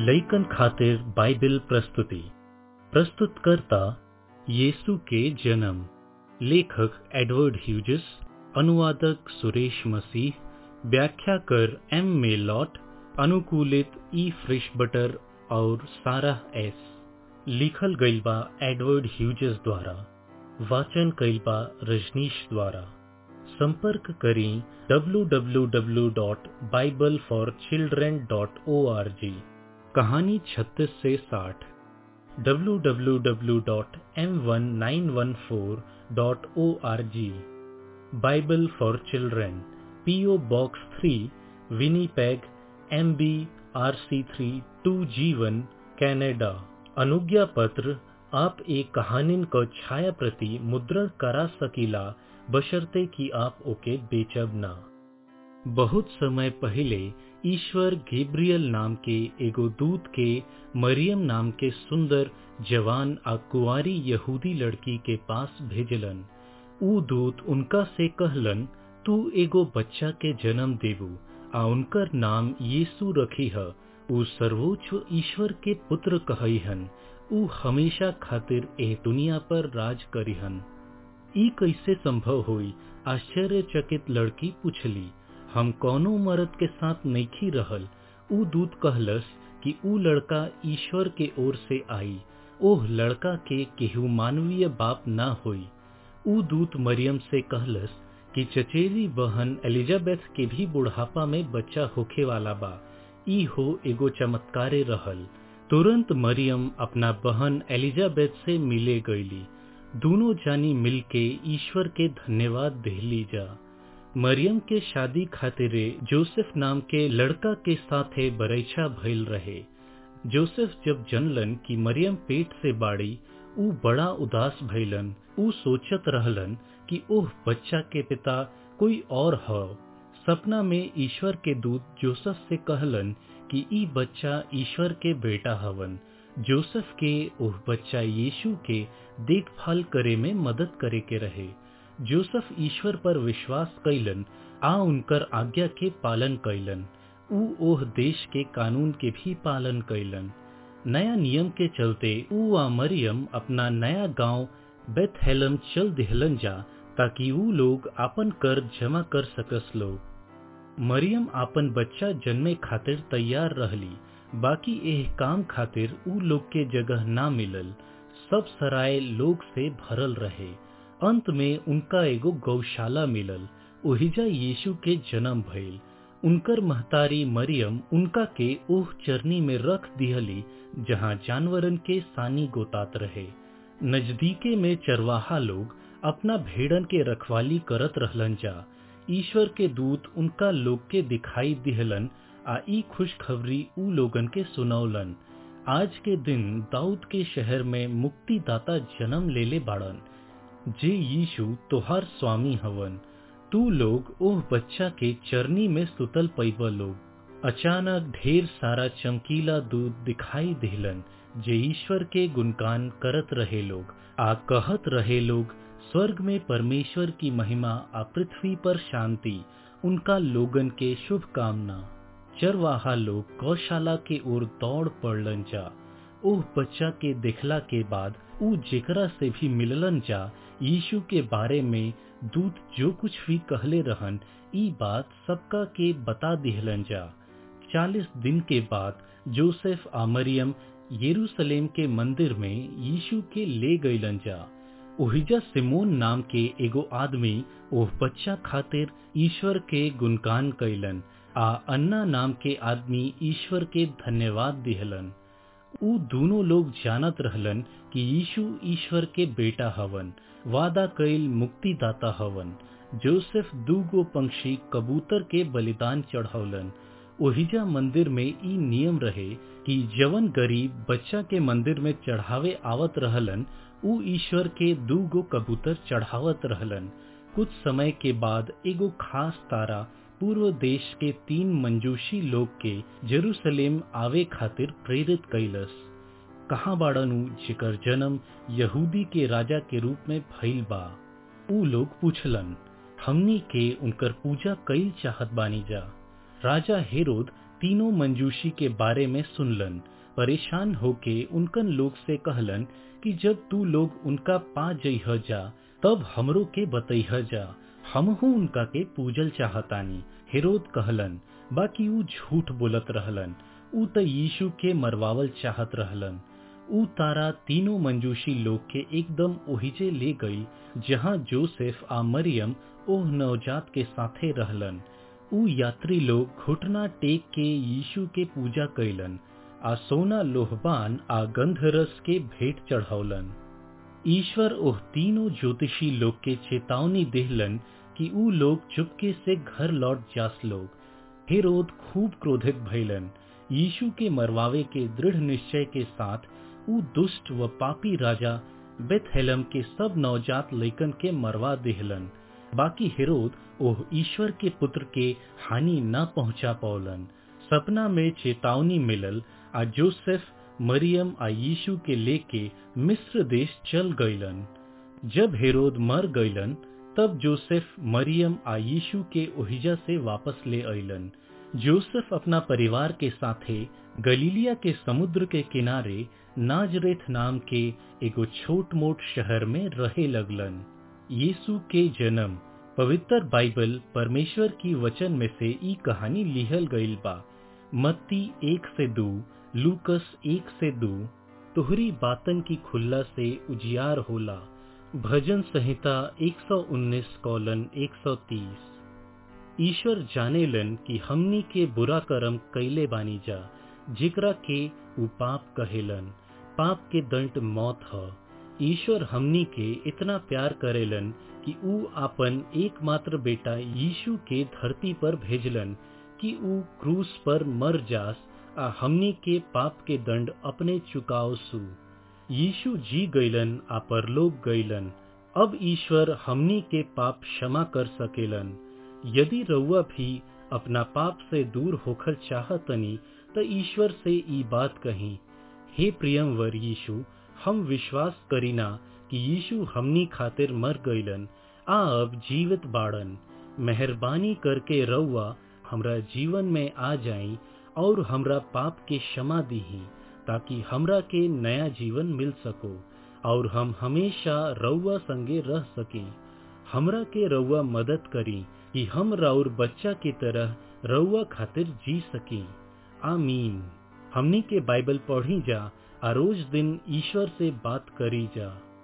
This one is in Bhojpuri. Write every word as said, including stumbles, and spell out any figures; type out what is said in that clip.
लइकन खातिर बाइबिल प्रस्तुति प्रस्तुतकर्ता यीशु के जन्म। लेखक एडवर्ड ह्यूजेस, अनुवादक सुरेश मसीह, व्याख्याकर एम मेलॉट, अनुकूलित ई फ्रिशबटर और सारा एस। लिखल गइल बा एडवर्ड ह्यूजेस द्वारा, वाचन कइल बा रजनीश द्वारा। संपर्क करी W W W dot bible for children dot O R G. कहानी छत्तीस से साठ W W W dot M one nine one four dot O R G. Bible for children, PO box three, Winnipeg, M B R C three two G one, Canada. अनुज्ञा पत्र आप एक कहानिन को छाया प्रति मुद्रण करा सकीला, बशर्ते कि आप ओके बेचब ना। बहुत समय पहले ईश्वर गैब्रियल नाम के एगो दूत के मरियम नाम के सुंदर जवान आ कुंवारी यहूदी लड़की के पास भेजलन। ऊ दूत उनका से कहलन, तू एगो बच्चा के जन्म देबू आ उनकर नाम यीशु रखी है। ऊ सर्वोच्च ईश्वर के पुत्र कहईहन। ऊ हमेशा खातिर एह दुनिया पर राज करिहन। ई कैसे संभव होई? आश्चर्यचकित लड़की पूछली। हम कौनो मर्द के साथ नइखी रहल। ऊ दूत कहलस कि ऊ लड़का ईश्वर के ओर से आई। ओह लड़का के केहू मानवीय बाप ना होई। ऊ दूत मरियम से कहलस कि चचेरी बहन एलिजाबेथ के भी बुढ़ापा में बच्चा होखे वाला बा। ई हो एगो चमत्कारे रहल। तुरंत मरियम अपना बहन एलिजाबेथ से मिले गईली। दोनों जानी मिलके ईश्वर के धन्यवाद देहली जा। मरियम के शादी खातिरे जोसेफ नाम के लड़का के साथे बरैछा भइल रहे। जोसेफ जब जनलन कि मरियम पेट से बाड़ी, ऊ बड़ा उदास भइलन। ऊ सोचत रहलन कि ओह बच्चा के पिता कोई और ह। सपना में ईश्वर के दूत जोसेफ से कहलन कि ई बच्चा ईश्वर के बेटा हवन। जोसेफ के ओह बच्चा यीशु के देखभाल करे में मदद करे के रहे। जोसेफ ईश्वर पर विश्वास कैलन आ उनकर आज्ञा के पालन कैलन। ऊ ओह देश के कानून के भी पालन कैलन। नया नियम के चलते ऊ आ मरियम अपना नया गांव बेथलेहम चल दिहलन जा, ताकि ऊ लोग आपन कर जमा कर सकस लोग। मरियम आपन बच्चा जन्मे खातिर तैयार रहली, बाकी एह काम खातिर ऊ लोग के जगह ना मिलल। सब सराय लोग से भरल रहे। अंत में उनका एगो गौशाला मिलल। ओहिजा यीशु के जन्म भइल। उनकर महतारी मरियम उनका के ओह चरनी में रख दिहली जहाँ जानवरन के सानी गोतात रहे। नजदीके में चरवाहा लोग अपना भेड़न के रखवाली करत रहलन जा। ईश्वर के दूत उनका लोग के दिखाई दिहलन आ ई खुशखबरी ऊ लोगन के सुनौलन। आज के दिन दाऊद के शहर में मुक्तिदाता जन्म लेले बाड़न, जे यीशु तोहार स्वामी हवन। तू लोग ओह बच्चा के चरनी में सुतल पैब लोग। अचानक ढेर सारा चमकीला दूध दिखाई दिहलन, जे ईश्वर के गुणगान करत रहे लोग आ कहत रहे लोग, स्वर्ग में परमेश्वर की महिमा आ पृथ्वी पर शांति, उनका लोगन के शुभकामना। चरवाहा लोग गौशाला के ओर दौड़ पड़लन जा। ओह बच्चा के देखला के बाद ऊ जेकरा से भी मिललन जा, यीशु के बारे में दूत जो कुछ भी कहले रहन, ई बात सबका के बता दिहलन जा। चालीस दिन के बाद जोसेफ आ मरियम यरूशलेम के मंदिर में यीशु के ले गईलन जा। ओहिजा सिमोन नाम के एगो आदमी ओह बच्चा खातिर ईश्वर के गुणगान कैलन आ अन्ना नाम के आदमी ईश्वर के धन्यवाद दिहलन। ऊ दोनों लोग जानत रहलन कि यीशु ईश्वर के बेटा हवन, वादा कईल मुक्तिदाता हवन। जोसेफ दूगो पंक्षी कबूतर के बलिदान चढ़ौलन। ओहिजा मंदिर में ई नियम रहे कि जवन गरीब बच्चा के मंदिर में चढ़ावे आवत रहलन, ऊ ईश्वर के दूगो कबूतर चढ़ावत रहलन। कुछ समय के बाद एगो खास तारा पूर्व देश के तीन मंजूषी लोग के यरूशलेम आवे खातिर प्रेरित कैलस। कहाँ बाड़न ऊ जेकर जन्म यहूदी के राजा के रूप में भइल बा? ऊ लोग पूछलन। हमनी के उनकर पूजा कईल चाहत बानी जा। राजा हेरोद तीनों मंजूषी के बारे में सुनलन। परेशान होके उनकन लोग से कहलन कि जब तू लोग उनका पा जइह जा तब हमरो के बतैह जा, हमहू उनका के पूजल चाहतानी। हेरोद कहलन बाकी ऊ झूठ बोलत रहलन, ऊ त यीशु के मरवावल चाहत रहलन। ऊ तारा तीनों मंजूषी लोग के एकदम ओहिजे ले गई जहाँ जोसेफ आ मरियम ओह नवजात के साथे रहलन। ऊ यात्री लोग घुटना टेक के यीशु के पूजा कैलन आ सोना लोहबान आ गंधरस के भेंट चढ़ौलन। ईश्वर ओह तीनों ज्योतिषी लोग के चेतावनी देहलन कि ऊ लोग चुपके से घर लौट जास लोग। हेरोद खूब क्रोधित भइलन। यीशु के मरवावे के दृढ़ निश्चय के साथ ऊ दुष्ट व पापी राजा बेथलेहम के सब नवजात लइकन के मरवा देहलन। बाकी हेरोद ओह ईश्वर के पुत्र के हानि न पहुंचा पौलन। सपना में चेतावनी मिलल आ जोसेफ मरियम आ यीशु के लेके मिस्र देश चल गईलन। जब हेरोद मर गईलन तब जोसेफ मरियम आ यीशु के ओहिजा से वापस ले अइलन। जोसेफ अपना परिवार के साथे गलीलिया के समुद्र के किनारे नाजरेथ नाम के एगो छोट मोट शहर में रहे लगलन। यीशु के जन्म पवित्र बाइबल परमेश्वर की वचन में से ई कहानी लिहल गईल बा। मत्ती एक से दो, लूकस एक से दो। तोहरी बातन की खुल्ला से उजियार होला। भजन संहिता एक सौ उन्नीस कॉलन एक सौ तीस। ईश्वर जानेलन कि हमनी के बुरा कर्म कैले बानी जा, जिकरा के उ पाप कहेलन। पाप के दंड मौत ह। ईश्वर हमनी के इतना प्यार करेलन कि ऊ आपन एकमात्र बेटा यीशु के धरती पर भेजलन कि ऊ क्रूस पर मर जास आ हमनी के पाप के दंड अपने चुकाओ सु। यीशु जी गईलन आ परलोक गईलन। अब ईश्वर हमनी के पाप क्षमा कर सकेलन। यदि रउआ भी अपना पाप से दूर होकर चाहतनी त ईश्वर से ई बात कही, हे प्रियमवर यीशु, हम विश्वास करीना कि यीशु हमनी खातिर मर गईलन आ अब जीवित बाड़न। मेहरबानी करके रउआ हमरा जीवन में आ जाई और हमरा पाप के क्षमा दीही ताकि हमरा के नया जीवन मिल सको और हम हमेशा रउआ संगे रह सकी। हमरा के रउआ मदद करी कि हम राउर बच्चा की तरह रउआ खातिर जी सकी। आमीन। हमनी के बाइबल पढ़ी जा आ रोज दिन ईश्वर से बात करी जा।